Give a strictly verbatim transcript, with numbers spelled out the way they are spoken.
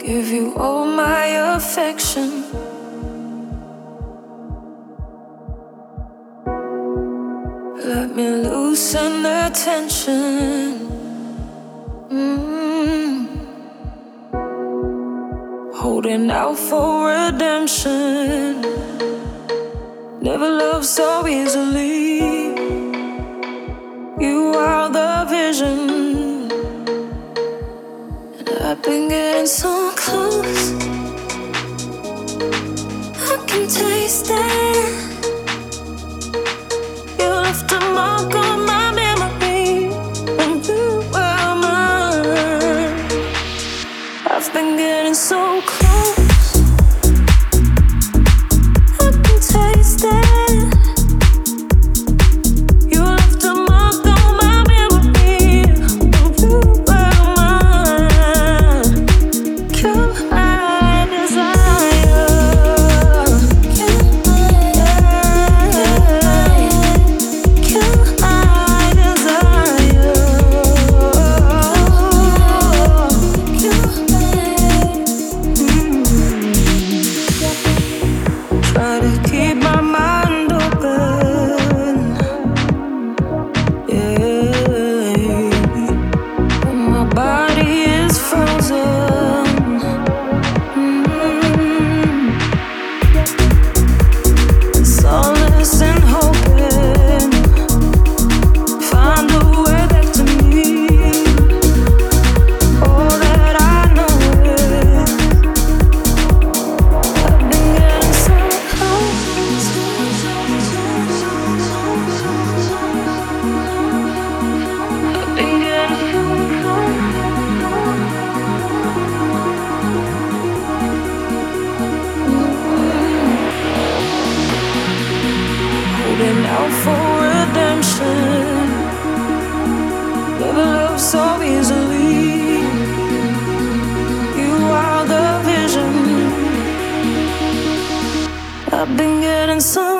Give you all my affection. Let me loosen the tension. mm. Holding out for redemption. Never loved so easily. You are the vision, and I've been getting so close. I can taste it. You left a mark on my memory, and you were mine. I've been getting so close. I can taste it. Out for redemption. Never loved so easily. You are the vision. I've been getting some